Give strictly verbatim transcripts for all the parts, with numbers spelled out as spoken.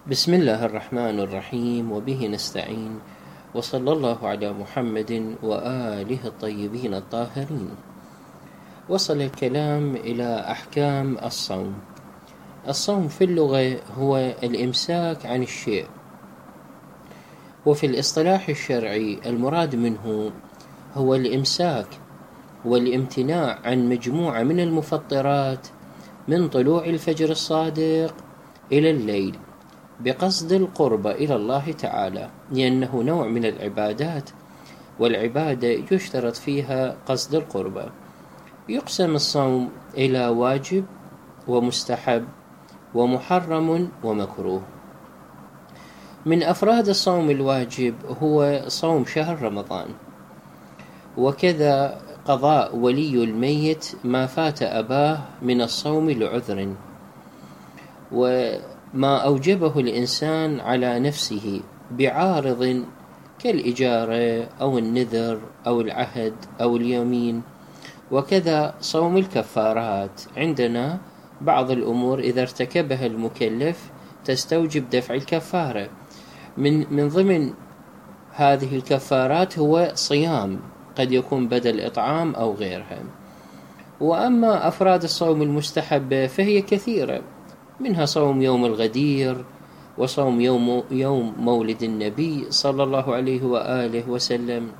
بسم الله الرحمن الرحيم، وبه نستعين، وصلى الله على محمد وآله الطيبين الطاهرين. وصل الكلام إلى أحكام الصوم. الصوم في اللغة هو الإمساك عن الشيء، وفي الاصطلاح الشرعي المراد منه هو الإمساك والامتناع عن مجموعة من المفطرات من طلوع الفجر الصادق إلى الليل بقصد القرب إلى الله تعالى، لأنه نوع من العبادات، والعبادة يشترط فيها قصد القربة. يقسم الصوم إلى واجب ومستحب ومحرم ومكروه. من أفراد الصوم الواجب هو صوم شهر رمضان، وكذا قضاء ولي الميت ما فات أباه من الصوم لعذر، وما أوجبه الإنسان على نفسه بعارض كالإجارة أو النذر أو العهد أو اليمين. وكذا صوم الكفارات، عندنا بعض الأمور إذا ارتكبها المكلف تستوجب دفع الكفارة. من من ضمن هذه الكفارات هو صيام، قد يكون بدل إطعام أو غيرها. وأما أفراد الصوم المستحبة فهي كثيرة، منها صوم يوم الغدير، وصوم يوم يوم مولد النبي صلى الله عليه وآله وسلم،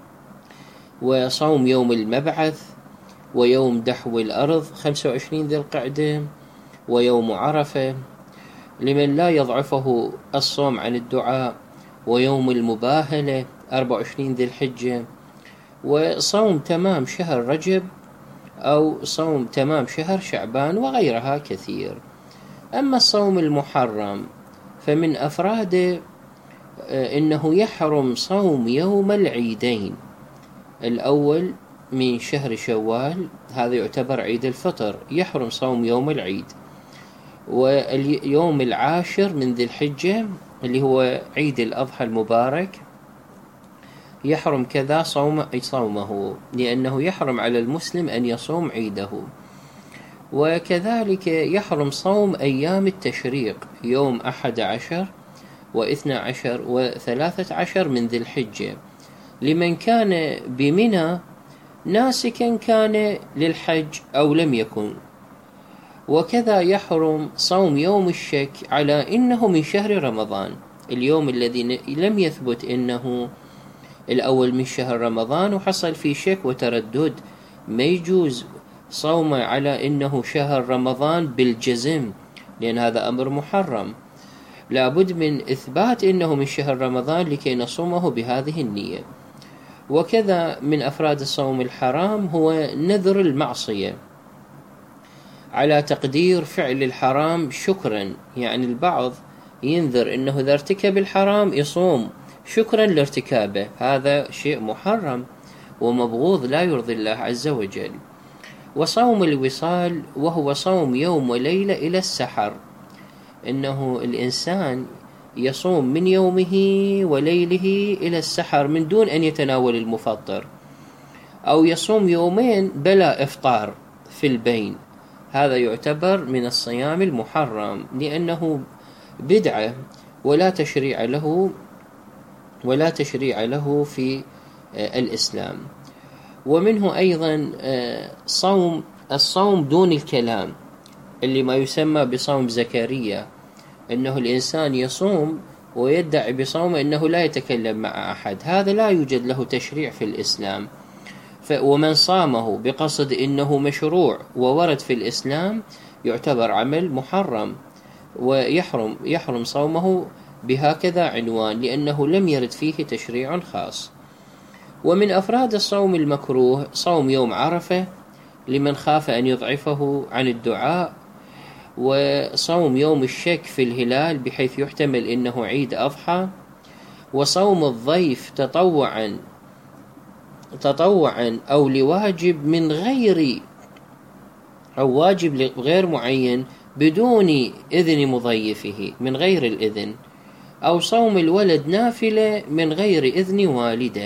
وصوم يوم المبعث، ويوم دحو الأرض خمسة وعشرين ذي القعدة، ويوم عرفة لمن لا يضعفه الصوم عن الدعاء، ويوم المباهلة أربعة وعشرين ذي الحجة، وصوم تمام شهر رجب أو صوم تمام شهر شعبان، وغيرها كثير. أما الصوم المحرم فمن أفراده إنه يحرم صوم يوم العيدين، الأول من شهر شوال، هذا يعتبر عيد الفطر، يحرم صوم يوم العيد، واليوم العاشر من ذي الحجة اللي هو عيد الأضحى المبارك يحرم كذا صوم صومه، لأنه يحرم على المسلم أن يصوم عيده. وكذلك يحرم صوم أيام التشريق، يوم أحد عشر واثنى عشر وثلاثة عشر من ذي الحجة، لمن كان بمنى ناسكا كان للحج أو لم يكن. وكذا يحرم صوم يوم الشك على إنه من شهر رمضان، اليوم الذي لم يثبت إنه الأول من شهر رمضان وحصل فيه شك وتردد، ما يجوز صوم على إنه شهر رمضان بالجزم، لأن هذا أمر محرم، لابد من إثبات إنه من شهر رمضان لكي نصومه بهذه النية. وكذا من أفراد الصوم الحرام هو نذر المعصية على تقدير فعل الحرام شكرا، يعني البعض ينذر إنه إذا ارتكب الحرام يصوم شكرا لارتكابه، هذا شيء محرم ومبغوض لا يرضي الله عز وجل. وصوم الوصال وهو صوم يوم وليلة إلى السحر، إنه الإنسان يصوم من يومه وليله إلى السحر من دون أن يتناول المفطر، أو يصوم يومين بلا إفطار في البين، هذا يعتبر من الصيام المحرم، لأنه بدعة ولا تشريع له ولا تشريع له في الإسلام. ومنه أيضا صوم الصوم دون الكلام، اللي ما يسمى بصوم زكريا، أنه الإنسان يصوم ويدعي بصوم أنه لا يتكلم مع أحد، هذا لا يوجد له تشريع في الإسلام. ومن صامه بقصد أنه مشروع وورد في الإسلام يعتبر عمل محرم، ويحرم يحرم صومه بهكذا عنوان، لأنه لم يرد فيه تشريع خاص. ومن أفراد الصوم المكروه صوم يوم عرفة لمن خاف أن يضعفه عن الدعاء، وصوم يوم الشك في الهلال بحيث يحتمل إنه عيد أضحى، وصوم الضيف تطوعا تطوعا أو لواجب من غير أو واجب غير معين بدون إذن مضيفه من غير الإذن، أو صوم الولد نافلة من غير إذن والده.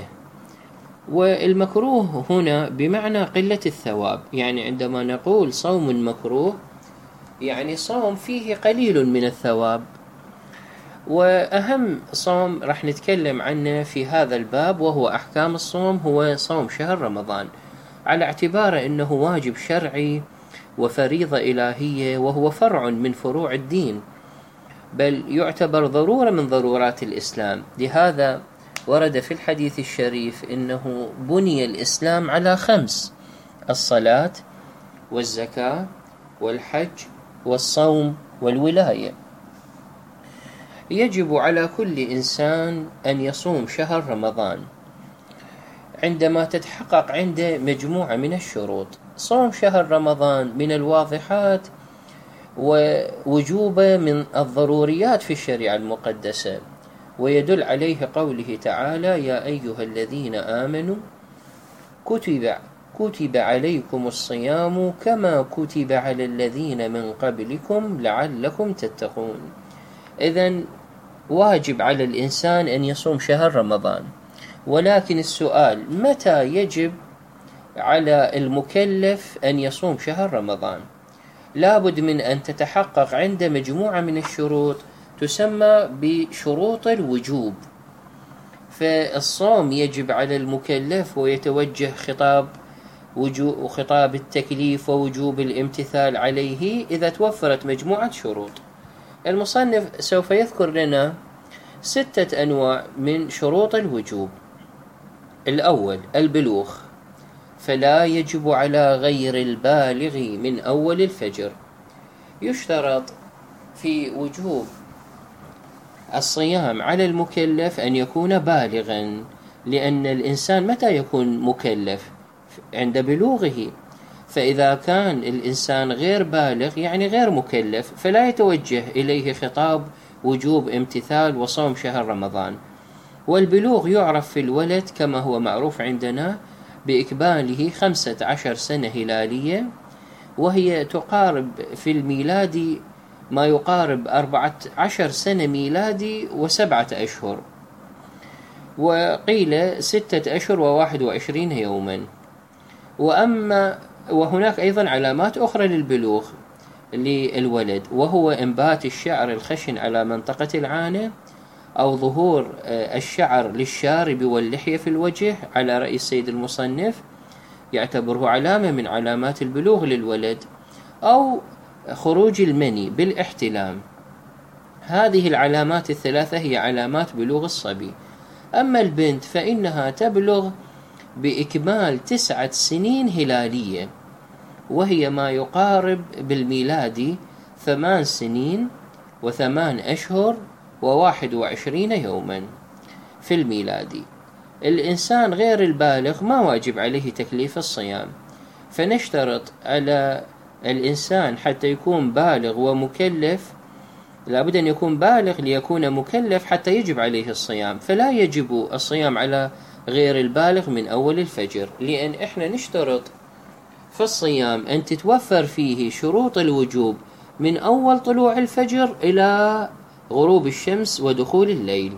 والمكروه هنا بمعنى قلة الثواب، يعني عندما نقول صوم مكروه يعني صوم فيه قليل من الثواب، وأهم صوم راح نتكلم عنه في هذا الباب وهو أحكام الصوم هو صوم شهر رمضان، على اعتبار أنه واجب شرعي وفريضة إلهية، وهو فرع من فروع الدين، بل يعتبر ضرورة من ضرورات الإسلام. لهذا ورد في الحديث الشريف إنه بني الإسلام على خمس: الصلاة والزكاة والحج والصوم والولاية. يجب على كل إنسان أن يصوم شهر رمضان عندما تتحقق عنده مجموعة من الشروط. صوم شهر رمضان من الواضحات ووجوبه من الضروريات في الشريعة المقدسة، ويدل عليه قوله تعالى: يا أيها الذين آمنوا كتب كتب عليكم الصيام كما كتب على الذين من قبلكم لعلكم تتقون. إذن واجب على الإنسان أن يصوم شهر رمضان، ولكن السؤال: متى يجب على المكلف أن يصوم شهر رمضان؟ لابد من أن تتحقق عنده مجموعة من الشروط تسمى بشروط الوجوب. فالصوم يجب على المكلف ويتوجه خطاب وجوب وخطاب التكليف ووجوب الامتثال عليه إذا توفرت مجموعة شروط. المصنف سوف يذكر لنا ستة أنواع من شروط الوجوب. الأول البلوغ، فلا يجب على غير البالغ من أول الفجر. يشترط في وجوب الصيام على المكلف أن يكون بالغا، لأن الإنسان متى يكون مكلف؟ عند بلوغه. فإذا كان الإنسان غير بالغ يعني غير مكلف، فلا يتوجه إليه خطاب وجوب امتثال وصوم شهر رمضان. والبلوغ يعرف في الولد كما هو معروف عندنا بإكماله خمسة عشر سنة هلالية، وهي تقارب في الميلادي ما يقارب أربعة عشر سنة ميلادي وسبعة أشهر، وقيل ستة أشهر وواحد وعشرين يوما. وأما وهناك أيضا علامات أخرى للبلوغ للولد، وهو إنبات الشعر الخشن على منطقة العانة، أو ظهور الشعر للشارب واللحية في الوجه على رأي السيد المصنف، يعتبره علامة من علامات البلوغ للولد، أو خروج المني بالاحتلام. هذه العلامات الثلاثة هي علامات بلوغ الصبي. أما البنت فإنها تبلغ بإكمال تسعة سنين هلالية، وهي ما يقارب بالميلادي ثمان سنين وثمان أشهر وواحد وعشرين يوما في الميلادي. الإنسان غير البالغ ما واجب عليه تكليف الصيام، فنشترط على الإنسان حتى يكون بالغ ومكلف، لابد أن يكون بالغ ليكون مكلف حتى يجب عليه الصيام. فلا يجب الصيام على غير البالغ من أول الفجر، لأن إحنا نشترط في الصيام أن تتوفر فيه شروط الوجوب من أول طلوع الفجر إلى غروب الشمس ودخول الليل،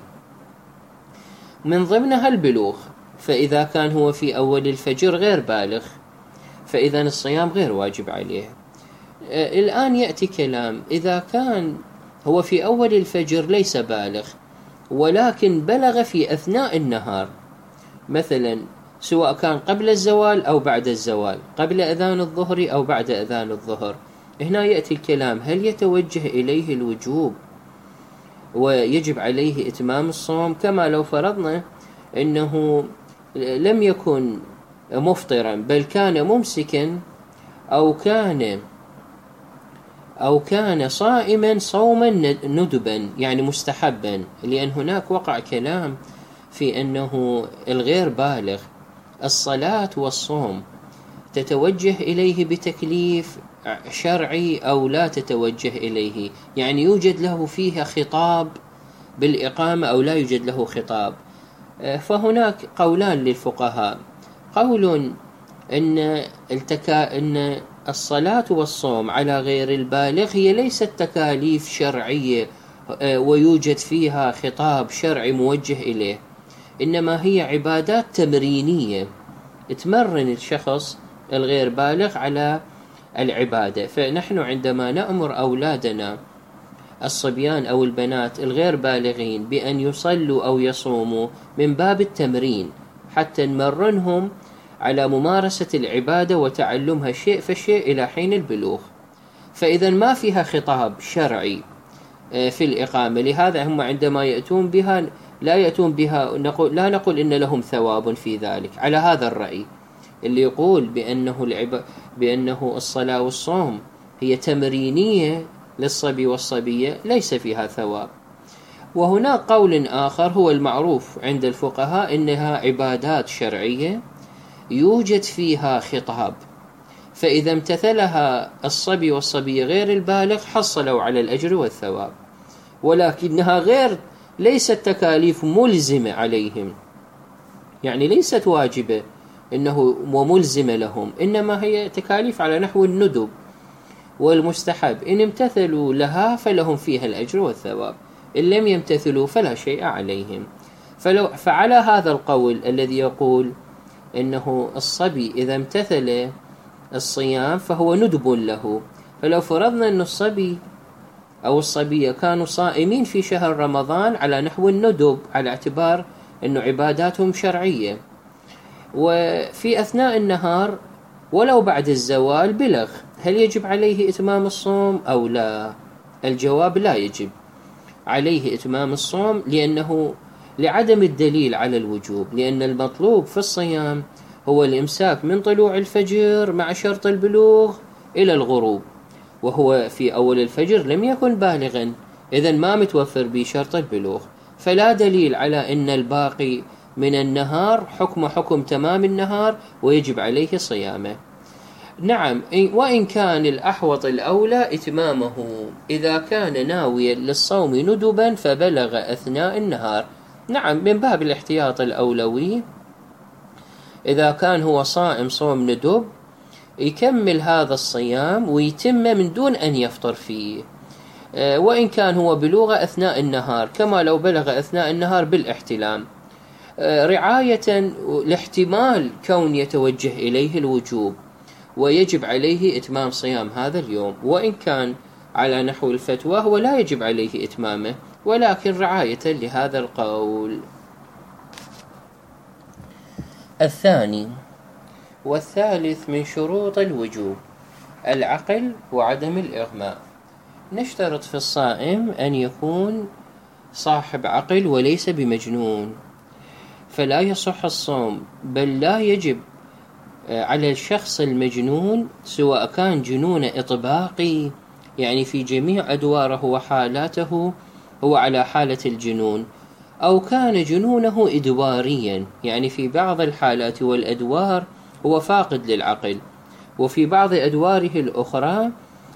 من ضمنها البلوغ. فإذا كان هو في أول الفجر غير بالغ فإذا الصيام غير واجب عليه. الآن يأتي كلام: إذا كان هو في أول الفجر ليس بالغ ولكن بلغ في أثناء النهار، مثلا سواء كان قبل الزوال أو بعد الزوال، قبل أذان الظهر أو بعد أذان الظهر، هنا يأتي الكلام: هل يتوجه إليه الوجوب ويجب عليه إتمام الصوم، كما لو فرضنا أنه لم يكن مفطرا بل كان ممسكا أو كان أو كان صائما صوما ندبا يعني مستحبا، لأن هناك وقع كلام في أنه الغير بالغ الصلاة والصوم تتوجه إليه بتكليف شرعي أو لا تتوجه إليه، يعني يوجد له فيها خطاب بالإقامة أو لا يوجد له خطاب. فهناك قولان للفقهاء: قول إن التكا إن الصلاة والصوم على غير البالغ هي ليست تكاليف شرعية ويوجد فيها خطاب شرعي موجه إليه، إنما هي عبادات تمرينية تمرن الشخص الغير بالغ على العبادة. فنحن عندما نأمر أولادنا الصبيان أو البنات الغير بالغين بأن يصلوا أو يصوموا من باب التمرين، حتى نمرنهم على ممارسة العبادة وتعلمها شيء فشيء إلى حين البلوغ. فإذا ما فيها خطاب شرعي في الإقامة، لهذا هم عندما يأتون بها لا يأتون بها نقول لا نقول إن لهم ثواب في ذلك، على هذا الرأي اللي يقول بأنه العب بأنه الصلاة والصوم هي تمرينية للصبي والصبية ليس فيها ثواب. وهناك قول آخر هو المعروف عند الفقهاء إنها عبادات شرعية يوجد فيها خطاب، فإذا امتثلها الصبي والصبية غير البالغ حصلوا على الأجر والثواب، ولكنها غير ليست تكاليف ملزمة عليهم، يعني ليست واجبة إنه وملزمة لهم، إنما هي تكاليف على نحو الندب والمستحب، إن امتثلوا لها فلهم فيها الأجر والثواب، إن لم يمتثلوا فلا شيء عليهم. فلو فعلى هذا القول الذي يقول إنه الصبي إذا امتثل الصيام فهو ندب له، فلو فرضنا أن الصبي أو الصبية كانوا صائمين في شهر رمضان على نحو الندب، على اعتبار أنه عباداتهم شرعية، وفي أثناء النهار ولو بعد الزوال بلغ، هل يجب عليه إتمام الصوم أو لا؟ الجواب لا يجب عليه إتمام الصوم، لأنه لعدم الدليل على الوجوب، لأن المطلوب في الصيام هو الإمساك من طلوع الفجر مع شرط البلوغ إلى الغروب، وهو في أول الفجر لم يكن بالغا، إذن ما متوفر به شرط البلوغ، فلا دليل على أن الباقي من النهار حكم حكم تمام النهار ويجب عليه صيامه. نعم، وإن كان الأحوط الأولى إتمامه إذا كان ناويا للصوم ندبا فبلغ أثناء النهار، نعم من باب الاحتياط الأولوي، إذا كان هو صائم صوم ندب يكمل هذا الصيام ويتم من دون أن يفطر فيه، وإن كان هو بلوغ أثناء النهار كما لو بلغ أثناء النهار بالاحتلام، رعاية لاحتمال كون يتوجه إليه الوجوب ويجب عليه إتمام صيام هذا اليوم، وإن كان على نحو الفتوى هو لا يجب عليه إتمامه، ولكن رعاية لهذا القول. الثاني والثالث من شروط الوجوب العقل وعدم الإغماء. نشترط في الصائم أن يكون صاحب عقل وليس بمجنون، فلا يصح الصوم، بل لا يجب على الشخص المجنون سواء كان جنون إطباقي، يعني في جميع أدواره وحالاته هو على حالة الجنون، أو كان جنونه إدواريا، يعني في بعض الحالات والأدوار هو فاقد للعقل، وفي بعض أدواره الأخرى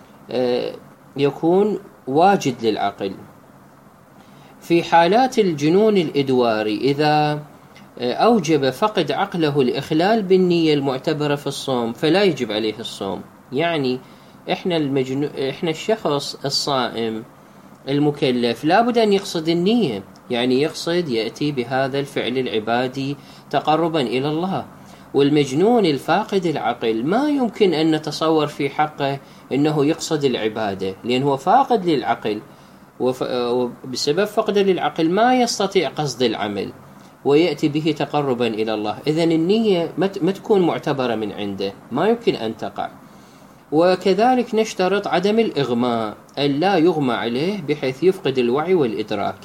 يكون واجد للعقل. في حالات الجنون الإدواري إذا أوجب فقد عقله الإخلال بالنية المعتبرة في الصوم فلا يجب عليه الصوم، يعني إحنا, المجنو... إحنا الشخص الصائم المكلف لابد أن يقصد النية، يعني يقصد يأتي بهذا الفعل العبادي تقربا إلى الله. والمجنون الفاقد العقل ما يمكن أن نتصور في حقه أنه يقصد العبادة، لأنه فاقد للعقل، وبسبب فقده للعقل ما يستطيع قصد العمل ويأتي به تقربا إلى الله، إذن النية ما تكون معتبرة من عنده، ما يمكن أن تقع. وكذلك نشترط عدم الإغماء، أن لا يغمى عليه بحيث يفقد الوعي والإدراك،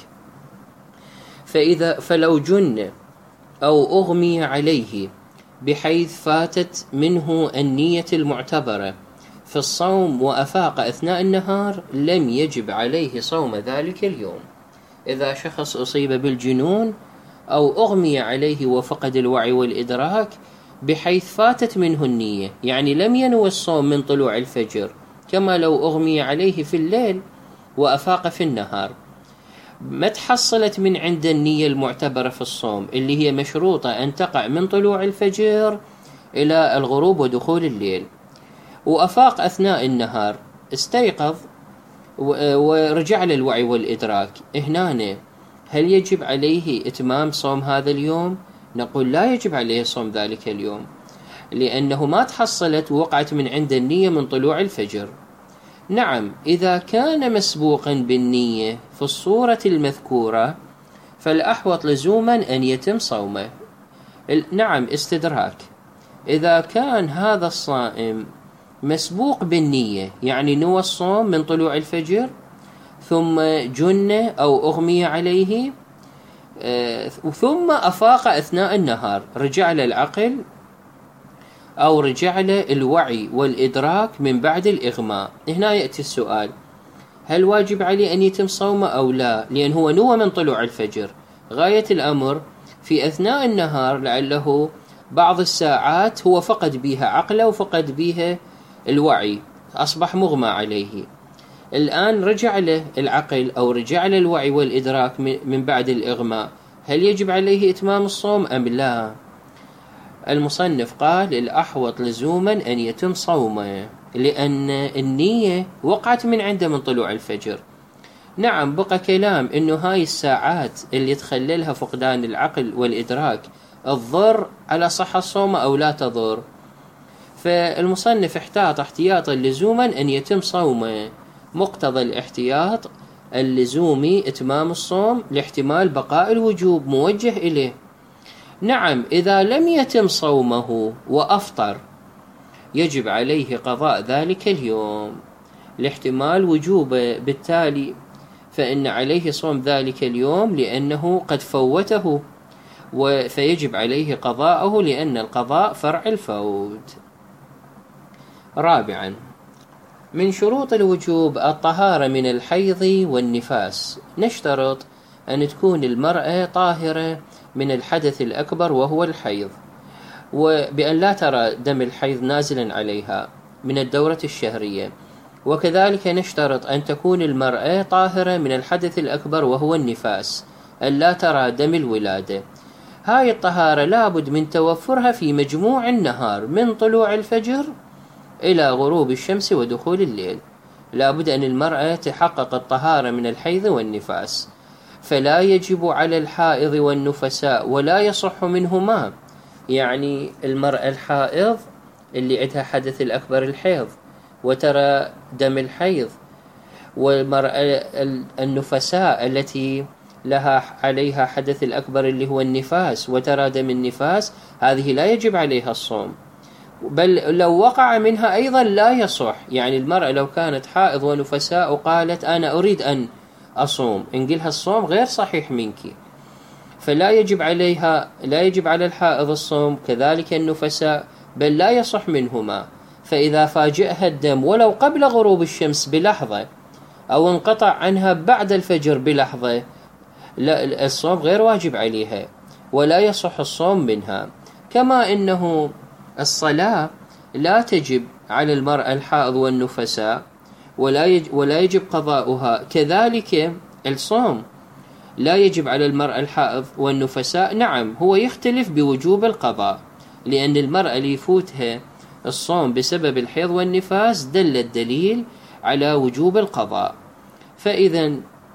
فإذا فلو جن أو أغمي عليه بحيث فاتت منه النية المعتبرة في الصوم وأفاق أثناء النهار لم يجب عليه صوم ذلك اليوم. إذا شخص أصيب بالجنون أو أغمي عليه وفقد الوعي والإدراك بحيث فاتت منه النية، يعني لم ينوي الصوم من طلوع الفجر كما لو أغمي عليه في الليل وأفاق في النهار، ما تحصلت من عند النية المعتبرة في الصوم اللي هي مشروطة أن تقع من طلوع الفجر إلى الغروب ودخول الليل، وأفاق أثناء النهار، استيقظ ورجع للوعي والإدراك، هنا هل يجب عليه إتمام صوم هذا اليوم؟ نقول لا يجب عليه صوم ذلك اليوم، لأنه ما تحصلت ووقعت من عند النية من طلوع الفجر. نعم، إذا كان مسبوقا بالنية في الصورة المذكورة فالأحوط لزوما أن يتم صومه. نعم، استدراك. إذا كان هذا الصائم مسبوق بالنية، يعني نوى الصوم من طلوع الفجر ثم جن أو أغمي عليه ثم أفاق أثناء النهار، رجع له العقل أو رجع له الوعي والإدراك من بعد الإغماء، هنا يأتي السؤال: هل واجب عليه أن يتم صومه أو لا؟ لأن هو نوى من طلوع الفجر. غاية الأمر في أثناء النهار لعله بعض الساعات هو فقد بها عقله وفقد بها الوعي، أصبح مغمى عليه. الآن رجع له العقل أو رجع له الوعي والإدراك من بعد الإغماء، هل يجب عليه إتمام الصوم أم لا؟ المصنف قال: الأحوط لزوما أن يتم صومه، لأن النية وقعت من عنده من طلوع الفجر. نعم، بقى كلام إنه هاي الساعات اللي تخللها فقدان العقل والإدراك تضر على صحة الصوم أو لا تضر. فالمصنف احتاط احتياطا لزوما أن يتم صومه. مقتضى الاحتياط اللزومي إتمام الصوم لاحتمال بقاء الوجوب موجه إليه. نعم، إذا لم يتم صومه وأفطر يجب عليه قضاء ذلك اليوم لاحتمال وجوبه، بالتالي فإن عليه صوم ذلك اليوم لأنه قد فوته، فيجب عليه قضاءه لأن القضاء فرع الفوت. رابعا، من شروط الوجوب الطهارة من الحيض والنفاس. نشترط أن تكون المرأة طاهرة من الحدث الأكبر وهو الحيض، وبأن لا ترى دم الحيض نازلا عليها من الدورة الشهرية. وكذلك نشترط أن تكون المرأة طاهرة من الحدث الأكبر وهو النفاس، أن لا ترى دم الولادة. هاي الطهارة لابد من توفرها في مجموع النهار من طلوع الفجر إلى غروب الشمس ودخول الليل. لابد أن المرأة تحقق الطهارة من الحيض والنفاس، فلا يجب على الحائض والنفساء ولا يصح منهما. يعني المرأة الحائض اللي عندها حدث الأكبر الحيض وترى دم الحيض، والمرأة النفساء التي لها عليها حدث الأكبر اللي هو النفاس وترى دم النفاس، هذه لا يجب عليها الصوم، بل لو وقع منها أيضا لا يصح. يعني المرأة لو كانت حائض ونفساء وقالت أنا أريد أن أصوم، نقولها الصوم غير صحيح منك، فلا يجب عليها، لا يجب على الحائض الصوم، كذلك النفساء، بل لا يصح منهما. فإذا فاجئها الدم ولو قبل غروب الشمس بلحظة أو انقطع عنها بعد الفجر بلحظة، لا، الصوم غير واجب عليها ولا يصح الصوم منها. كما إنه الصلاة لا تجب على المرأة الحائض والنفساء ولا يجب, ولا يجب قضاؤها، كذلك الصوم لا يجب على المرأة الحائض والنفساء. نعم، هو يختلف بوجوب القضاء، لأن المرأة اللي يفوتها الصوم بسبب الحيض والنفاس دل الدليل على وجوب القضاء. فإذا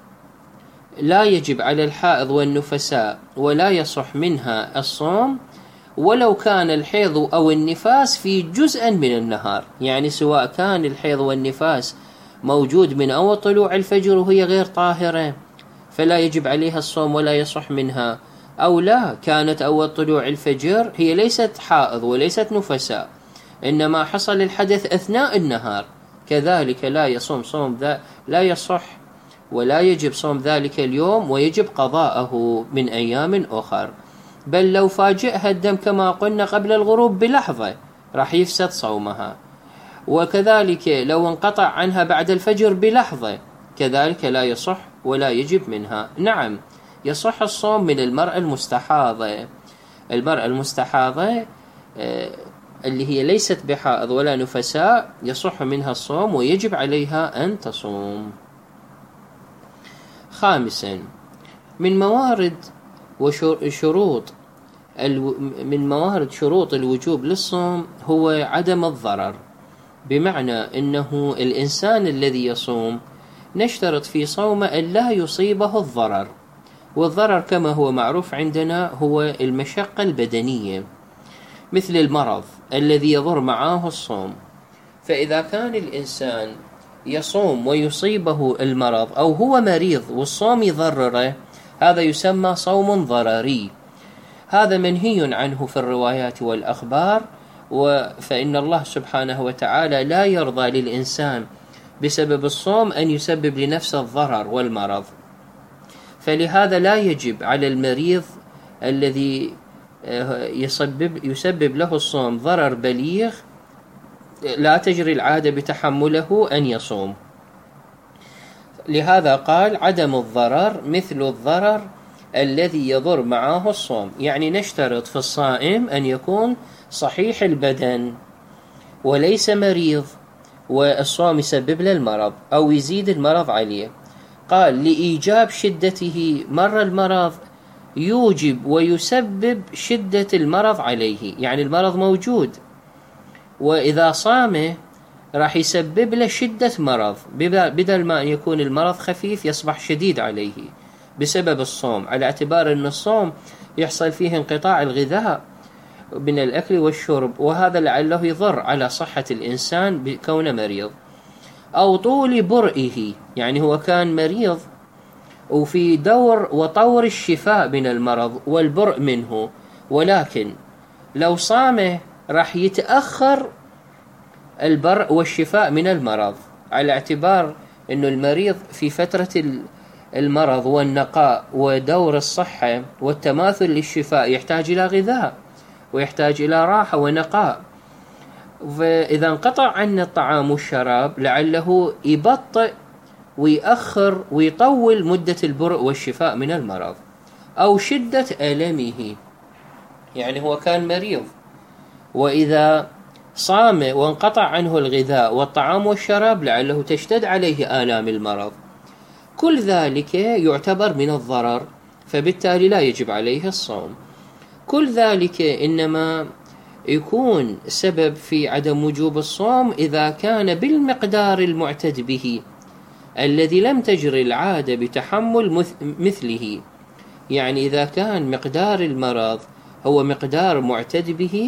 لا يجب على الحائض والنفساء ولا يصح منها الصوم ولو كان الحيض أو النفاس في جزء من النهار. يعني سواء كان الحيض والنفاس موجود من أول طلوع الفجر وهي غير طاهرة فلا يجب عليها الصوم ولا يصح منها، أو لا كانت أول طلوع الفجر هي ليست حائض وليست نفساء إنما حصل الحدث أثناء النهار، كذلك لا يصوم صوم ذا لا يصح ولا يجب صوم ذلك اليوم، ويجب قضاءه من أيام أخر. بل لو فاجئها الدم كما قلنا قبل الغروب بلحظة راح يفسد صومها، وكذلك لو انقطع عنها بعد الفجر بلحظة كذلك لا يصح ولا يجب منها. نعم، يصح الصوم من المرأة المستحاضة. المرأة المستحاضة اللي هي ليست بحائض ولا نفساء يصح منها الصوم ويجب عليها أن تصوم. خامسا، من موارد وشروط من موارد شروط الوجوب للصوم هو عدم الضرر، بمعنى أنه الإنسان الذي يصوم نشترط في صومه أن لا يصيبه الضرر، والضرر كما هو معروف عندنا هو المشقة البدنية مثل المرض الذي يضر معه الصوم. فإذا كان الإنسان يصوم ويصيبه المرض أو هو مريض والصوم يضرره، هذا يسمى صوم ضرري. هذا منهي عنه في الروايات والأخبار، فإن الله سبحانه وتعالى لا يرضى للإنسان بسبب الصوم أن يسبب لنفسه الضرر والمرض. فلهذا لا يجب على المريض الذي يسبب, يسبب له الصوم ضرر بليغ لا تجري العادة بتحمله أن يصوم. لهذا قال عدم الضرر مثل الضرر الذي يضر معه الصوم، يعني نشترط في الصائم أن يكون صحيح البدن وليس مريض والصوم يسبب له المرض أو يزيد المرض عليه. قال لإيجاب شدته، مر المرض يوجب ويسبب شدة المرض عليه، يعني المرض موجود وإذا صام راح يسبب له شدة مرض، بدل ما أن يكون المرض خفيف يصبح شديد عليه بسبب الصوم، على اعتبار أن الصوم يحصل فيه انقطاع الغذاء من الأكل والشرب، وهذا لعله يضر على صحة الإنسان بكونه مريض. أو طول برئه، يعني هو كان مريض وفي دور وطور الشفاء من المرض والبرء منه، ولكن لو صام راح يتأخر البرء والشفاء من المرض، على اعتبار أنه المريض في فترة المرض والنقاء ودور الصحة والتماثل للشفاء يحتاج إلى غذاء ويحتاج إلى راحة ونقاء، فإذا انقطع عنه الطعام والشراب لعله يبطئ ويأخر ويطول مدة البرء والشفاء من المرض. أو شدة ألمه، يعني هو كان مريض وإذا صام وانقطع عنه الغذاء والطعام والشراب لعله تشتد عليه آلام المرض، كل ذلك يعتبر من الضرر، فبالتالي لا يجب عليه الصوم. كل ذلك إنما يكون سبب في عدم وجوب الصوم إذا كان بالمقدار المعتد به الذي لم تجري العادة بتحمل مثله، يعني إذا كان مقدار المرض هو مقدار معتد به،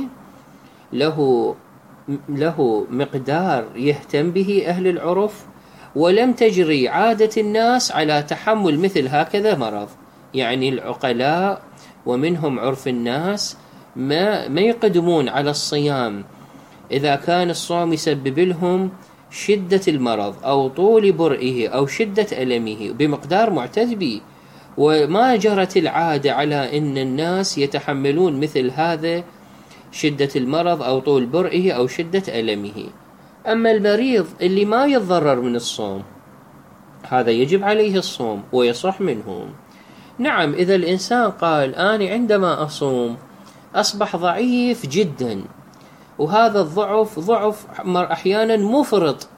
له له مقدار يهتم به أهل العرف، ولم تجري عادة الناس على تحمل مثل هكذا مرض، يعني العقلاء ومنهم عرف الناس ما ما يقدمون على الصيام إذا كان الصوم يسبب لهم شدة المرض أو طول برئه أو شدة ألمه بمقدار معتد به، وما جرت العادة على أن الناس يتحملون مثل هذا شدة المرض أو طول برئه أو شدة ألمه. أما المريض اللي ما يتضرر من الصوم هذا يجب عليه الصوم ويصح منه. نعم، إذا الإنسان قال أنا عندما أصوم أصبح ضعيف جدا، وهذا الضعف ضعف أحيانا مفرط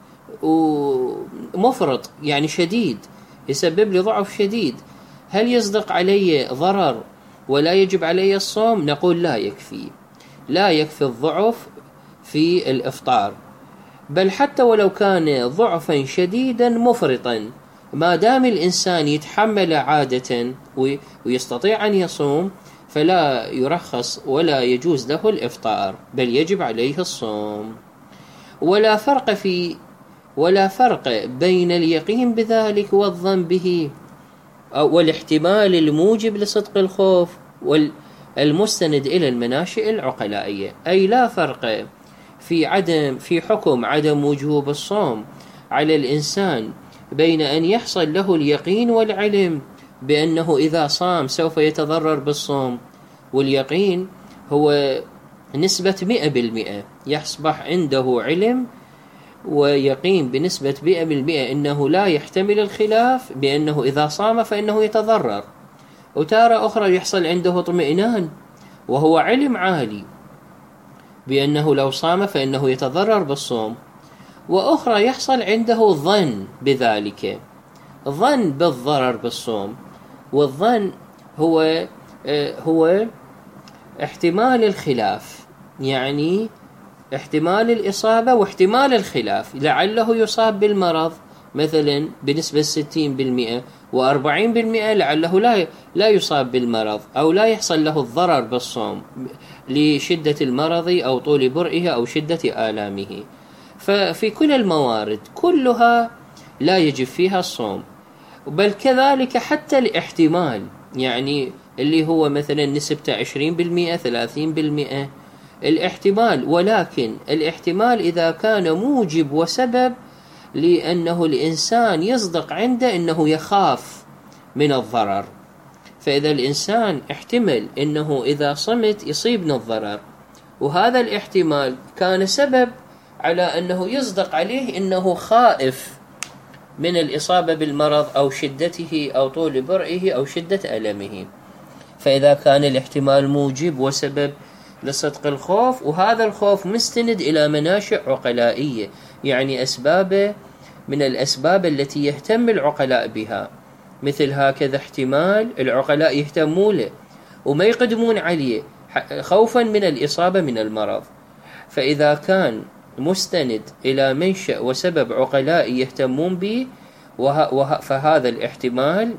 ومفرط يعني شديد، يسبب لي ضعف شديد، هل يصدق علي ضرر ولا يجب علي الصوم؟ نقول لا يكفي، لا يكفي الضعف في الإفطار، بل حتى ولو كان ضعفا شديدا مفرطا ما دام الإنسان يتحمل عادة ويستطيع أن يصوم فلا يرخص ولا يجوز له الإفطار، بل يجب عليه الصوم. ولا فرق في ولا فرق بين اليقين بذلك والظن به والاحتمال الموجب لصدق الخوف والمستند إلى المناشئ العقلائية، أي لا فرق في عدم في حكم عدم وجوب الصوم على الإنسان بين أن يحصل له اليقين والعلم بأنه إذا صام سوف يتضرر بالصوم، واليقين هو نسبة مئة بالمئة، يصبح عنده علم ويقين بنسبة مئة بالمئة أنه لا يحتمل الخلاف بأنه إذا صام فإنه يتضرر، وتارة أخرى يحصل عنده اطمئنان وهو علم عالي بأنه لو صام فإنه يتضرر بالصوم، وأخرى يحصل عنده ظن بذلك، ظن بالضرر بالصوم. والظن هو هو احتمال الخلاف، يعني احتمال الإصابة واحتمال الخلاف، لعله يصاب بالمرض مثلا بنسبة ستين بالمئة وأربعين بالمئة لعله لا لا يصاب بالمرض أو لا يحصل له الضرر بالصوم لشدة المرض أو طول برئه أو شدة آلامه. ففي كل الموارد كلها لا يجب فيها الصوم. بل كذلك حتى الاحتمال، يعني اللي هو مثلا نسبته عشرين بالمئة ثلاثين بالمئة الاحتمال، ولكن الاحتمال إذا كان موجب وسبب لأنه الإنسان يصدق عنده أنه يخاف من الضرر. فإذا الإنسان احتمل أنه إذا صمت يصيبنا الضرر، وهذا الاحتمال كان سبب على أنه يصدق عليه أنه خائف من الإصابة بالمرض أو شدته أو طول برئه أو شدة ألمه، فإذا كان الاحتمال موجب وسبب لصدق الخوف، وهذا الخوف مستند إلى مناشئ عقلائية، يعني أسباب من الأسباب التي يهتم العقلاء بها، مثل هكذا احتمال العقلاء يهتمون له وما يقدمون عليه خوفا من الإصابة من المرض. فإذا كان مستند إلى منشأ وسبب عقلاء يهتمون به، وه وه فهذا الاحتمال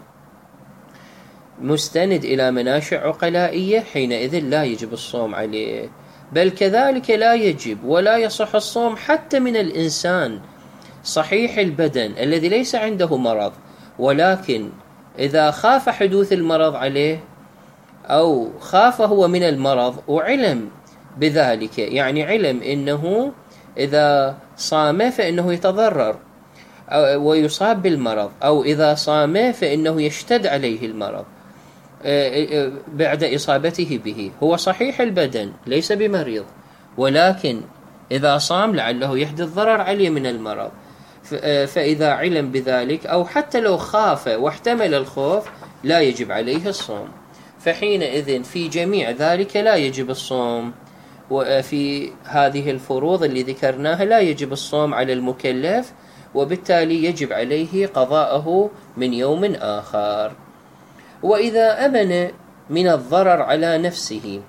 مستند إلى مناشئ عقلائية، حينئذ لا يجب الصوم عليه. بل كذلك لا يجب ولا يصح الصوم حتى من الإنسان صحيح البدن الذي ليس عنده مرض، ولكن إذا خاف حدوث المرض عليه أو خاف هو من المرض وعلم بذلك، يعني علم إنه إذا صام فإنه يتضرر ويصاب بالمرض، أو إذا صام فإنه يشتد عليه المرض بعد إصابته به، هو صحيح البدن ليس بمريض، ولكن إذا صام لعله يحدث ضرر عليه من المرض. فإذا علم بذلك أو حتى لو خاف واحتمل الخوف لا يجب عليه الصوم، فحينئذ في جميع ذلك لا يجب الصوم. وفي هذه الفروض اللي ذكرناها لا يجب الصوم على المكلف، وبالتالي يجب عليه قضاءه من يوم آخر. وإذا أمن من الضرر على نفسه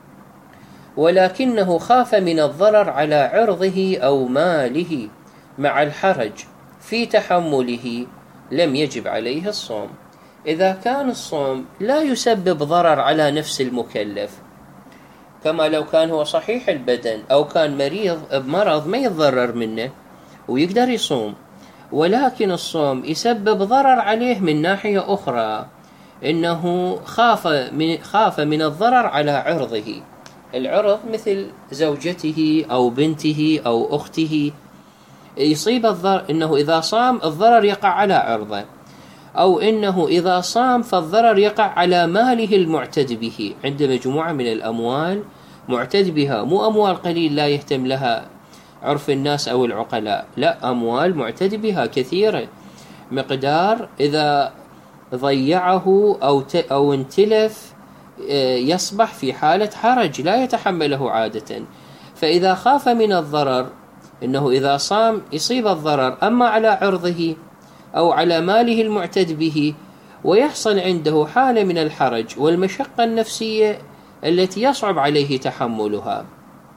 ولكنه خاف من الضرر على عرضه أو ماله مع الحرج في تحمله لم يجب عليه الصوم. إذا كان الصوم لا يسبب ضرر على نفس المكلف، كما لو كان هو صحيح البدن أو كان مريض بمرض ما يتضرر منه ويقدر يصوم، ولكن الصوم يسبب ضرر عليه من ناحية أخرى، إنه خاف من, خاف من الضرر على عرضه. العرض مثل زوجته أو بنته أو أخته، يصيب الضرر إنه إذا صام الضرر يقع على عرضه، أو إنه إذا صام فالضرر يقع على ماله المعتد به، عند مجموعة من الأموال معتد بها، مو أموال قليل لا يهتم لها عرف الناس أو العقلاء، لا، أموال معتد بها كثيرة، مقدار إذا ضيعه أو أو انتلف يصبح في حالة حرج لا يتحمله عادة. فإذا خاف من الضرر إنه إذا صام يصيب الضرر أما على عرضه أو على ماله المعتد به، ويحصل عنده حالة من الحرج والمشقة النفسية التي يصعب عليه تحملها،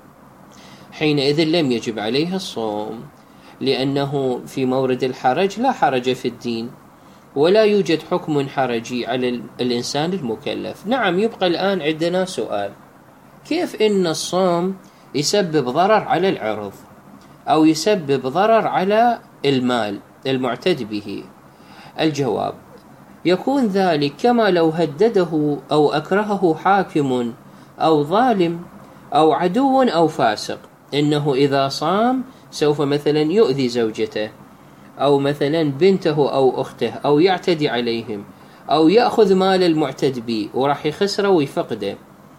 حينئذ لم يجب عليه الصوم، لأنه في مورد الحرج لا حرج في الدين، ولا يوجد حكم حرجي على الإنسان المكلف. نعم، يبقى الآن عندنا سؤال: كيف إن الصوم يسبب ضرر على العرض أو يسبب ضرر على المال المعتد به؟ الجواب: يكون ذلك كما لو هدده أو أكرهه حاكم أو ظالم أو عدو أو فاسق، إنه إذا صام سوف مثلا يؤذي زوجته أو مثلا بنته أو أخته أو يعتدي عليهم أو يأخذ مال المعتد به وراح يخسره ويفقده.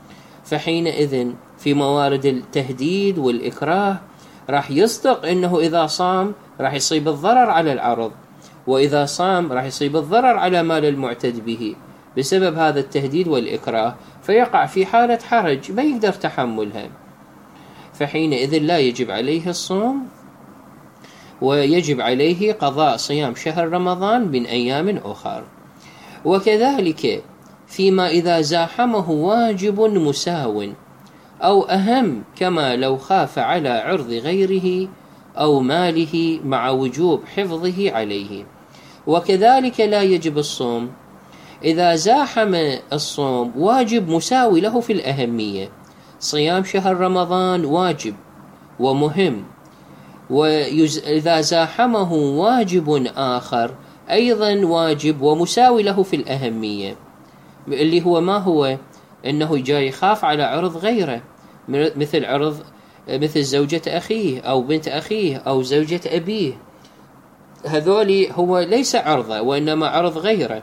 فحينئذ في موارد التهديد والإكراه راح يصدق إنه إذا صام راح يصيب الضرر على العرض، وإذا صام راح يصيب الضرر على مال المعتد به بسبب هذا التهديد والإكراه، فيقع في حالة حرج ما يقدر تحملها، فحينئذ لا يجب عليه الصوم، ويجب عليه قضاء صيام شهر رمضان من أيام أخرى. وكذلك فيما إذا زاحمه واجب مساو أو أهم، كما لو خاف على عرض غيره أو ماله مع وجوب حفظه عليه. وكذلك لا يجب الصوم إذا زاحم الصوم واجب مساوي له في الأهمية. صيام شهر رمضان واجب ومهم، وإذا زاحمه واجب آخر أيضا واجب ومساوي له في الأهمية، اللي هو ما هو؟ أنه جاي يخاف على عرض غيره، مثل عرض مثل زوجة أخيه أو بنت أخيه أو زوجة أبيه، هذولي هو ليس عرضه وإنما عرض غيره،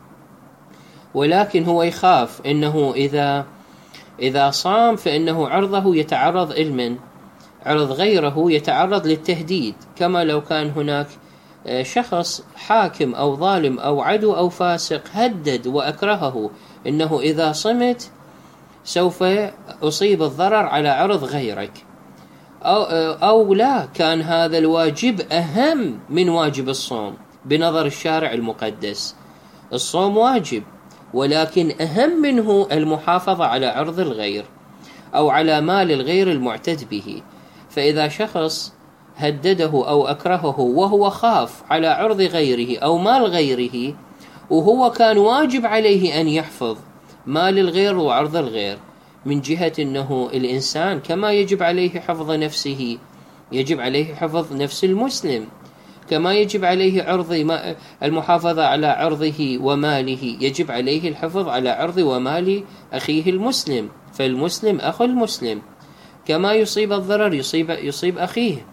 ولكن هو يخاف أنه إذا إذا صام فإنه عرضه يتعرض إلمن عرض غيره يتعرض للتهديد، كما لو كان هناك شخص حاكم أو ظالم أو عدو أو فاسق هدد وأكرهه إنه إذا صمت سوف أصيب الضرر على عرض غيرك، أو, أو لا كان هذا الواجب أهم من واجب الصوم بنظر الشارع المقدس. الصوم واجب ولكن أهم منه المحافظة على عرض الغير أو على مال الغير المعتد به. فإذا شخص هدده أو أكرهه وهو خاف على عرض غيره أو مال غيره، وهو كان واجب عليه أن يحفظ مال الغير وعرض الغير، من جهة أنه الإنسان كما يجب عليه حفظ نفسه يجب عليه حفظ نفس المسلم، كما يجب عليه عرض المحافظة على عرضه وماله يجب عليه الحفظ على عرض ومال أخيه المسلم، فالمسلم أخو المسلم، كما يصيب الضرر يصيب, يصيب أخيه،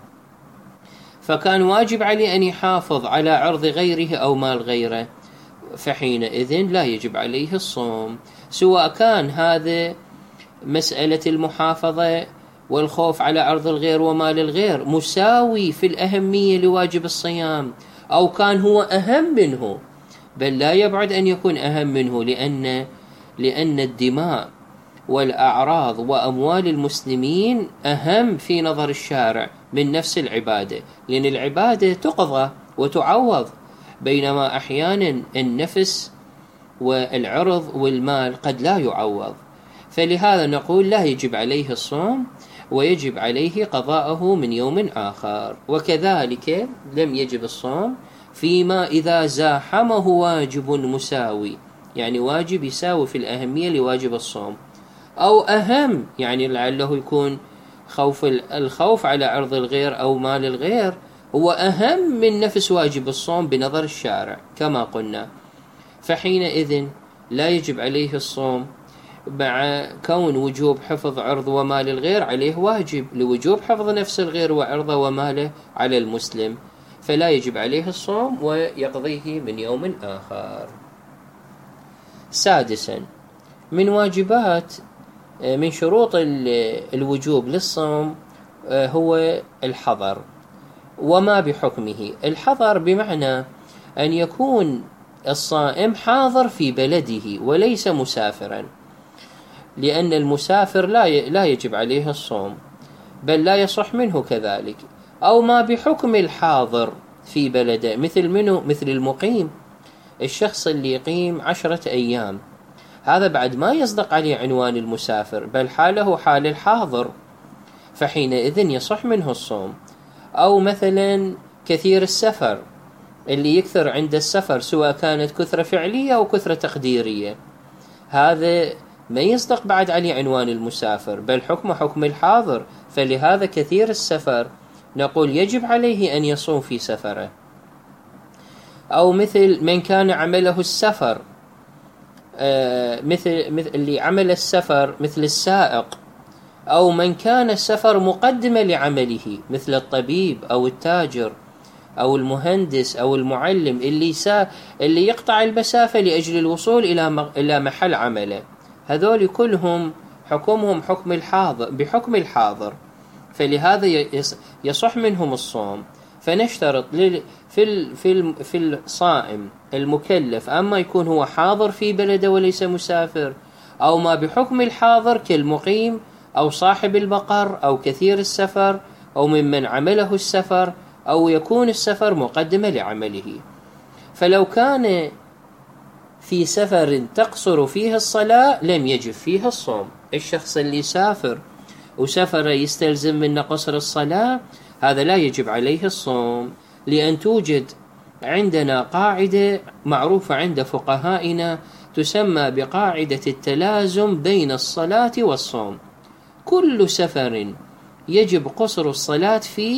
فكان واجب عليه أن يحافظ على عرض غيره أو مال غيره، فحينئذ لا يجب عليه الصوم، سواء كان هذا مسألة المحافظة والخوف على عرض الغير ومال الغير مساوي في الأهمية لواجب الصيام، أو كان هو أهم منه، بل لا يبعد أن يكون أهم منه، لأن لأن الدماء والأعراض وأموال المسلمين أهم في نظر الشارع من نفس العبادة، لأن العبادة تقضى وتعوض، بينما أحيانا النفس والعرض والمال قد لا يعوض. فلهذا نقول لا يجب عليه الصوم ويجب عليه قضاءه من يوم آخر. وكذلك لم يجب الصوم فيما إذا زاحمه واجب مساوي، يعني واجب يساوي في الأهمية لواجب الصوم، أو أهم، يعني لعله يكون خوف الخوف على عرض الغير أو مال الغير هو أهم من نفس واجب الصوم بنظر الشارع كما قلنا، فحينئذ لا يجب عليه الصوم، مع كون وجوب حفظ عرض ومال الغير عليه واجب لوجوب حفظ نفس الغير وعرضه وماله على المسلم، فلا يجب عليه الصوم ويقضيه من يوم آخر. سادسا، من واجبات من شروط الوجوب للصوم هو الحضر وما بحكمه. الحضر بمعنى أن يكون الصائم حاضر في بلده وليس مسافرا، لأن المسافر لا لا يجب عليه الصوم بل لا يصح منه كذلك. أو ما بحكم الحاضر في بلده، مثل منه؟ مثل المقيم، الشخص اللي يقيم عشرة أيام، هذا بعد ما يصدق عليه عنوان المسافر بل حاله حال الحاضر، فحينئذ يصح منه الصوم. أو مثلا كثير السفر، اللي يكثر عند السفر سواء كانت كثرة فعلية أو كثرة تقديرية، هذا ما يصدق بعد عليه عنوان المسافر بل حكم حكم الحاضر، فلهذا كثير السفر نقول يجب عليه أن يصوم في سفره. أو مثل من كان عمله السفر، آه مثل, مثل اللي عمل السفر مثل السائق، أو من كان السفر مقدمة لعمله مثل الطبيب أو التاجر أو المهندس أو المعلم، اللي سا اللي يقطع المسافة لأجل الوصول إلى إلى محل عمله، هذول كلهم حكمهم حكم الحاضر بحكم الحاضر، فلهذا يصح منهم الصوم. فنشترط في في في الصائم المكلف أما يكون هو حاضر في بلده وليس مسافر، أو ما بحكم الحاضر كالمقيم أو صاحب المقر أو كثير السفر أو ممن عمله السفر، أو يكون السفر مقدمة لعمله. فلو كان في سفر تقصر فيه الصلاة لم يجب فيه الصوم. الشخص اللي سافر وسفر يستلزم من قصر الصلاة هذا لا يجب عليه الصوم، لأن توجد عندنا قاعدة معروفة عند فقهائنا تسمى بقاعدة التلازم بين الصلاة والصوم. كل سفر يجب قصر الصلاة فيه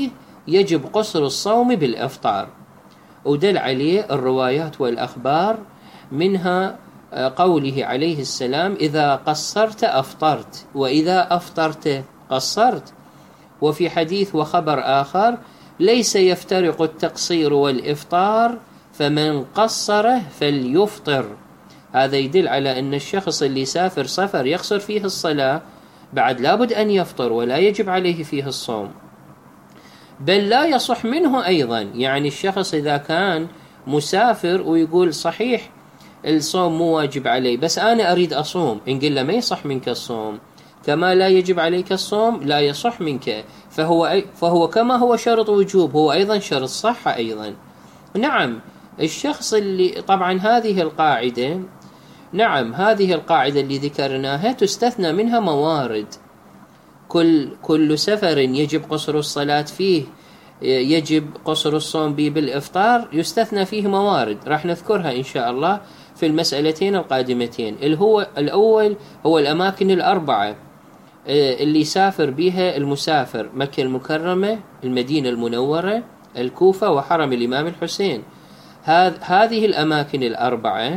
يجب قصر الصوم بالإفطار، ودل عليه الروايات والأخبار، منها قوله عليه السلام: إذا قصرت أفطرت، وإذا أفطرت قصرت. وفي حديث وخبر آخر: ليس يفترق التقصير والإفطار، فمن قصره فليفطر. هذا يدل على أن الشخص اللي يسافر سفر يقصر فيه الصلاة بعد لابد أن يفطر، ولا يجب عليه فيه الصوم، بل لا يصح منه أيضا. يعني الشخص إذا كان مسافر ويقول صحيح الصوم مو واجب عليه بس أنا أريد أصوم، إن قل له ما يصح منك الصوم، كما لا يجب عليك الصوم لا يصح منك، فهو, فهو كما هو شرط وجوب هو أيضا شرط صحة أيضا. نعم الشخص اللي طبعا هذه القاعدة نعم هذه القاعدة اللي ذكرناها تستثنى منها موارد. كل كل سفر يجب قصر الصلاة فيه يجب قصر الصوم به بالإفطار، يستثنى فيه موارد راح نذكرها إن شاء الله في المسألتين القادمتين. اللي هو الأول هو الأماكن الأربعة اللي يسافر بها المسافر: مكة المكرمة، المدينة المنورة، الكوفة، وحرم الإمام الحسين. هذه الأماكن الأربعة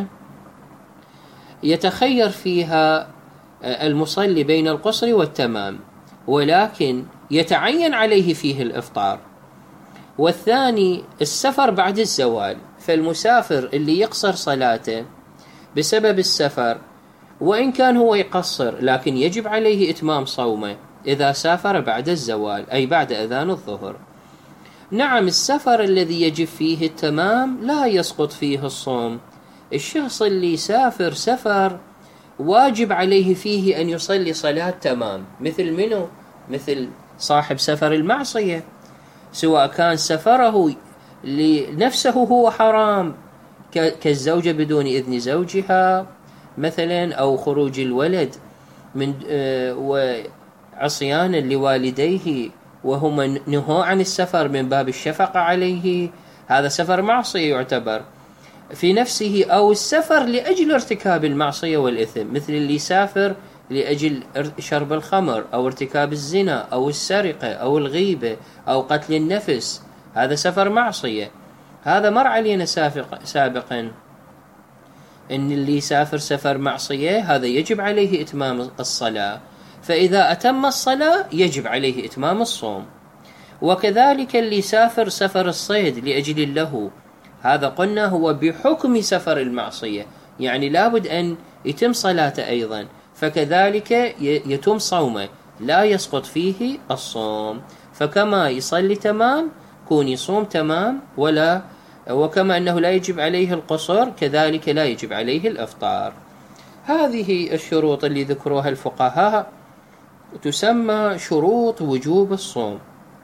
يتخير فيها المصلي بين القصر والتمام، ولكن يتعين عليه فيه الإفطار. والثاني السفر بعد الزوال، فالمسافر اللي يقصر صلاته بسبب السفر وإن كان هو يقصر لكن يجب عليه إتمام صومه إذا سافر بعد الزوال، أي بعد أذان الظهر. نعم السفر الذي يجب فيه التمام لا يسقط فيه الصوم. الشخص اللي يسافر سفر واجب عليه فيه أن يصلي صلاة تمام، مثل منه؟ مثل صاحب سفر المعصية، سواء كان سفره لنفسه هو حرام كالزوجة بدون إذن زوجها مثلا، أو خروج الولد من وعصيانا لوالديه وهم نهوا عن السفر من باب الشفقة عليه، هذا سفر معصية يعتبر في نفسه، أو السفر لأجل ارتكاب المعصية والإثم، مثل اللي يسافر لأجل شرب الخمر أو ارتكاب الزنا أو السرقة أو الغيبة أو قتل النفس، هذا سفر معصية. هذا مر علينا سابقا إن اللي يسافر سفر معصية هذا يجب عليه إتمام الصلاة، فإذا أتم الصلاة يجب عليه إتمام الصوم. وكذلك اللي يسافر سفر الصيد لأجل اللهو، هذا قلنا هو بحكم سفر المعصية، يعني لابد أن يتم صلاته أيضا، فكذلك يتم صومه لا يسقط فيه الصوم. فكما يصلي تمام كون يصوم تمام، ولا وكما أنه لا يجب عليه القصر كذلك لا يجب عليه الإفطار. هذه الشروط اللي ذكروها الفقهاء تسمى شروط وجوب الصوم.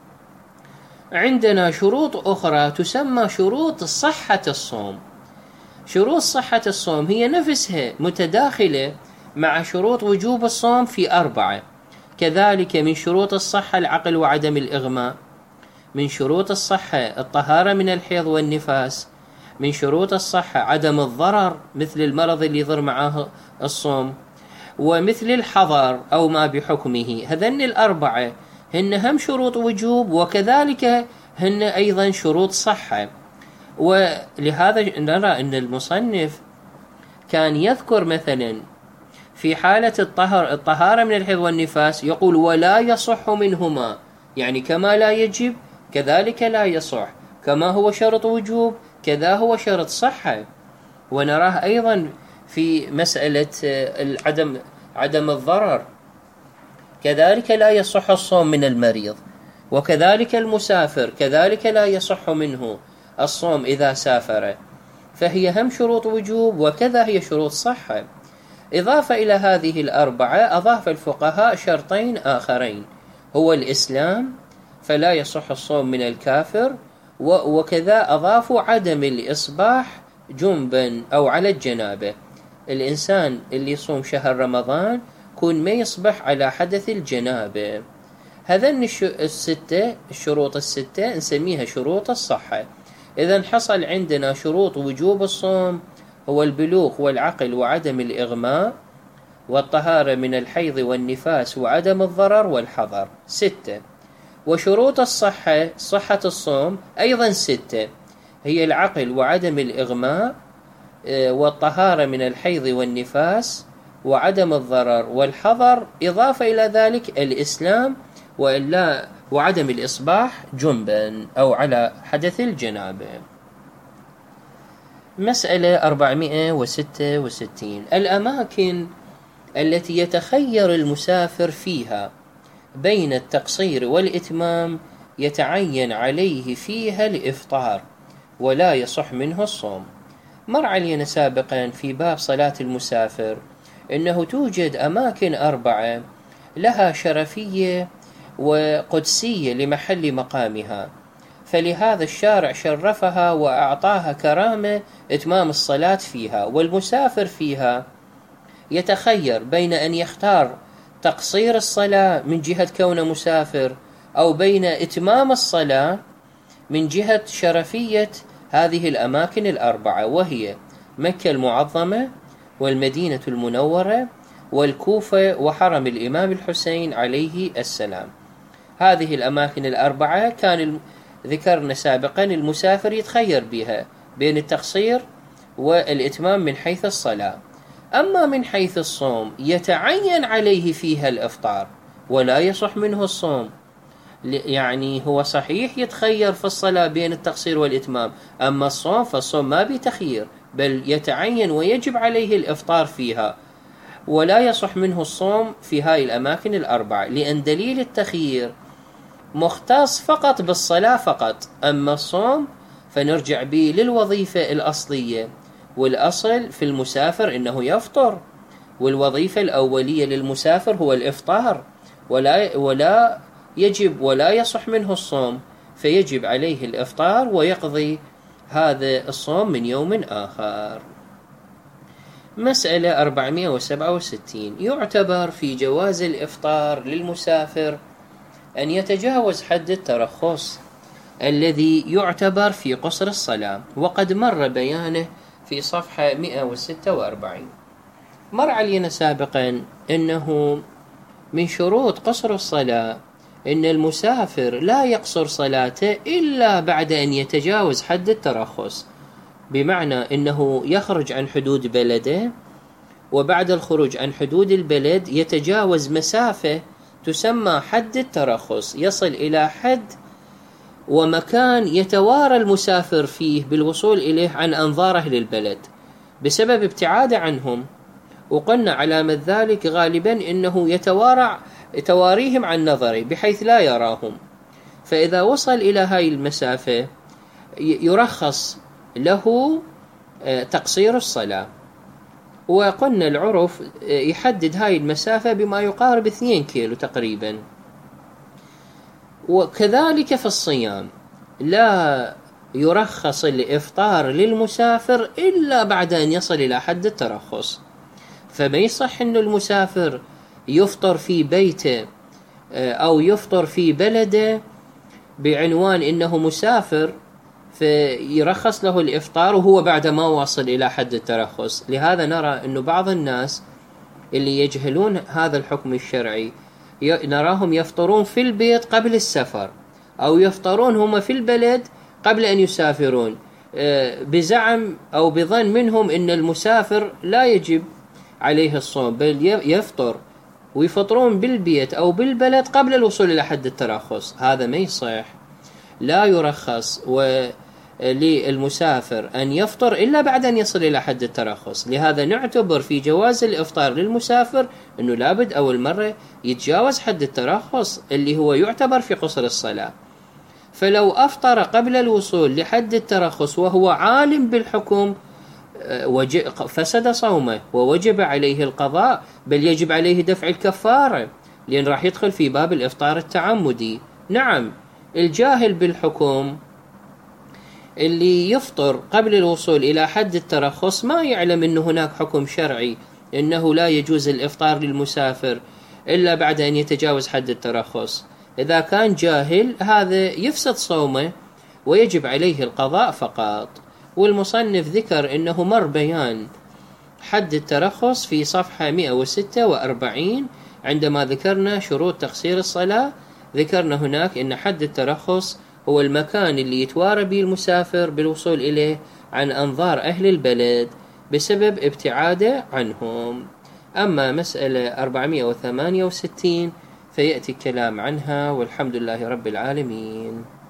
عندنا شروط أخرى تسمى شروط صحة الصوم. شروط صحة الصوم هي نفسها متداخلة مع شروط وجوب الصوم في أربعة. كذلك من شروط الصحة العقل وعدم الإغماء، من شروط الصحة الطهارة من الحيض والنفاس، من شروط الصحة عدم الضرر مثل المرض اللي يضر معه الصوم، ومثل الحظر أو ما بحكمه. هذن الأربعة هن هم شروط وجوب وكذلك هن أيضا شروط صحة. ولهذا نرى أن المصنف كان يذكر مثلا في حالة الطهر الطهارة من الحيض والنفاس يقول: ولا يصح منهما، يعني كما لا يجب كذلك لا يصح، كما هو شرط وجوب كذا هو شرط صحة. ونراه أيضا في مسألة العدم عدم الضرر، كذلك لا يصح الصوم من المريض، وكذلك المسافر كذلك لا يصح منه الصوم إذا سافر، فهي هم شروط وجوب وكذا هي شروط صحة. إضافة إلى هذه الأربعة أضاف الفقهاء شرطين آخرين، هو الإسلام فلا يصح الصوم من الكافر، وكذا أضافوا عدم الإصباح جنبا أو على الجنابة. الإنسان اللي يصوم شهر رمضان كون ما يصبح على حدث الجنابة. هذين الستة الشروط الستة نسميها شروط الصحة. إذن حصل عندنا شروط وجوب الصوم هو البلوغ والعقل وعدم الإغماء والطهارة من الحيض والنفاس وعدم الضرر والحظر، ستة. وشروط الصحة صحة الصوم أيضا ستة، هي العقل وعدم الإغماء والطهارة من الحيض والنفاس وعدم الضرر والحظر، إضافة إلى ذلك الإسلام وإلا وعدم الإصباح جنبا أو على حدث الجنابة. مسألة أربعمائة وستة وستين، الأماكن التي يتخير المسافر فيها بين التقصير والإتمام يتعين عليه فيها الإفطار ولا يصح منه الصوم. مر علينا سابقا في باب صلاة المسافر أنه توجد أماكن أربعة لها شرفية وقدسية لمحل مقامها، فلهذا الشارع شرفها وأعطاها كرامة إتمام الصلاة فيها، والمسافر فيها يتخير بين أن يختار تقصير الصلاة من جهة كونه مسافر أو بين إتمام الصلاة من جهة شرفية هذه الأماكن الأربعة، وهي مكة المعظمة والمدينة المنورة والكوفة وحرم الإمام الحسين عليه السلام. هذه الأماكن الأربعة كان ذكرنا سابقا المسافر يتخير بها بين التقصير والإتمام من حيث الصلاة. أما من حيث الصوم يتعين عليه فيها الإفطار ولا يصح منه الصوم، يعني هو صحيح يتخير في الصلاة بين التقصير والإتمام، أما الصوم فالصوم ما بتخيير بل يتعين ويجب عليه الإفطار فيها ولا يصح منه الصوم في هاي الأماكن الأربعة، لأن دليل التخيير مختص فقط بالصلاة فقط، أما الصوم فنرجع به للوظيفة الأصلية، والأصل في المسافر إنه يفطر، والوظيفة الأولية للمسافر هو الإفطار، ولا ولا يجب ولا يصح منه الصوم، فيجب عليه الإفطار ويقضي هذا الصوم من يوم آخر. مسألة أربعمائة وسبعة وستين، يعتبر في جواز الإفطار للمسافر أن يتجاوز حد الترخص الذي يعتبر في قصر الصلاة، وقد مر بيانه في صفحة مئة وستة وأربعين. مر علينا سابقا أنه من شروط قصر الصلاة أن المسافر لا يقصر صلاته إلا بعد أن يتجاوز حد الترخص، بمعنى أنه يخرج عن حدود بلده، وبعد الخروج عن حدود البلد يتجاوز مسافة تسمى حد الترخص، يصل إلى حد ومكان يتوارى المسافر فيه بالوصول إليه عن أنظار أهل البلد بسبب ابتعاده عنهم، وقلنا علامة ذلك غالبا أنه يتوارى تواريهم عن نظره بحيث لا يراهم، فإذا وصل إلى هاي المسافة يرخص له تقصير الصلاة، وقلنا العرف يحدد هاي المسافة بما يقارب اثنين كيلو تقريبا. وكذلك في الصيام لا يرخص الإفطار للمسافر إلا بعد أن يصل إلى حد الترخص، فما يصح أن المسافر يفطر في بيته أو يفطر في بلده بعنوان إنه مسافر فيرخص له الإفطار وهو بعد ما وصل إلى حد الترخص. لهذا نرى أنه بعض الناس اللي يجهلون هذا الحكم الشرعي نراهم يفطرون في البيت قبل السفر، أو يفطرون هم في البلد قبل أن يسافرون، بزعم أو بظن منهم أن المسافر لا يجب عليه الصوم بل يفطر، ويفطرون بالبيت أو بالبلد قبل الوصول إلى حد الترخص. هذا ما يصح، لا يرخص للمسافر أن يفطر إلا بعد أن يصل إلى حد الترخص. لهذا نعتبر في جواز الإفطار للمسافر أنه لابد أول مرة يتجاوز حد الترخص اللي هو يعتبر في قصر الصلاة، فلو أفطر قبل الوصول لحد الترخص وهو عالم بالحكم فسد صومه ووجب عليه القضاء، بل يجب عليه دفع الكفارة، لأن راح يدخل في باب الإفطار التعمدي. نعم، الجاهل بالحكم اللي يفطر قبل الوصول إلى حد الترخص ما يعلم أن هناك حكم شرعي أنه لا يجوز الإفطار للمسافر إلا بعد أن يتجاوز حد الترخص. إذا كان جاهل هذا يفسد صومه ويجب عليه القضاء فقط. والمصنف ذكر أنه مر بيان حد الترخص في صفحة مئة وستة وأربعين عندما ذكرنا شروط تقصير الصلاة ذكرنا هناك أن حد الترخص هو المكان اللي يتوارى به المسافر بالوصول إليه عن أنظار أهل البلد بسبب ابتعاده عنهم. أما مسألة أربعمائة وثمانية وستين فيأتي الكلام عنها، والحمد لله رب العالمين.